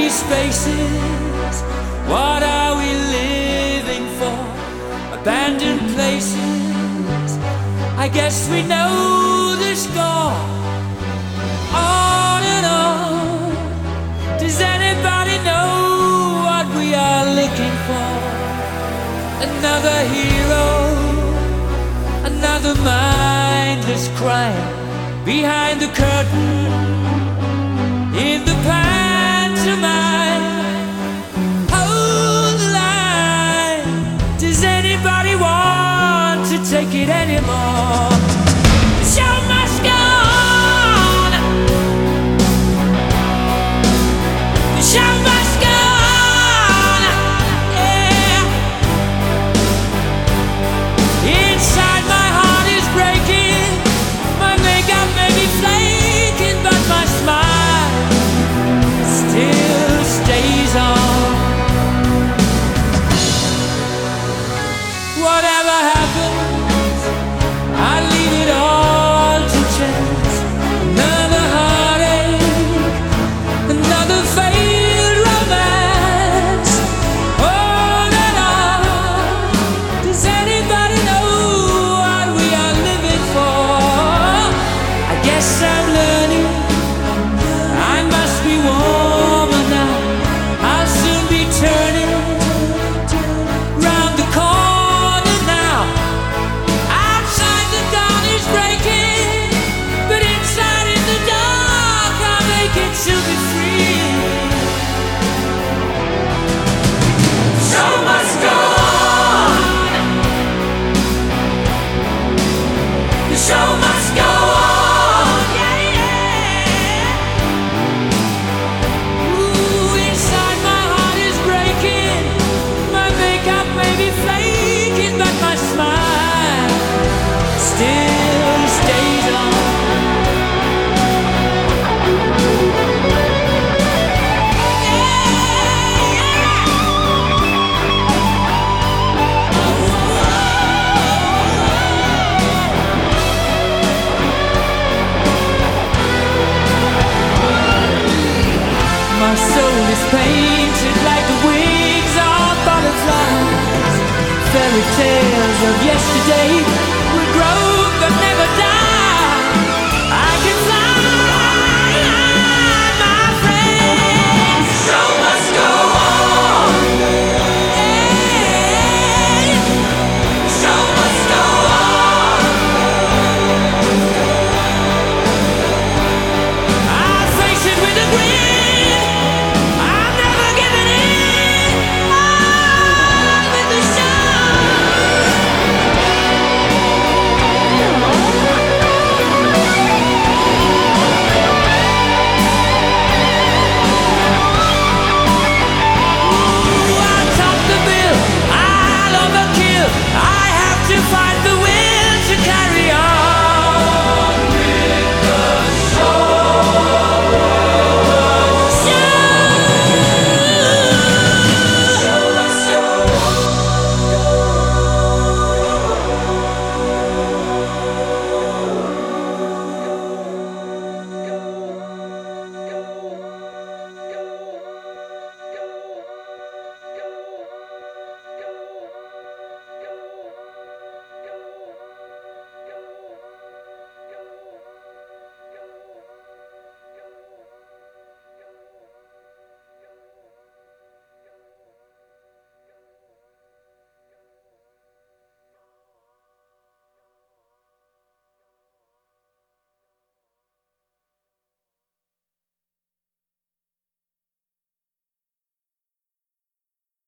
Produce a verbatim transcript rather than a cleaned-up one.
empty spaces. What are we living for? Abandoned places. I guess we know the score. On and on. Does anybody know what we are looking for? Another hero, another mindless crime behind the curtain in the pantomime. Hold the line. Does anybody want to take it any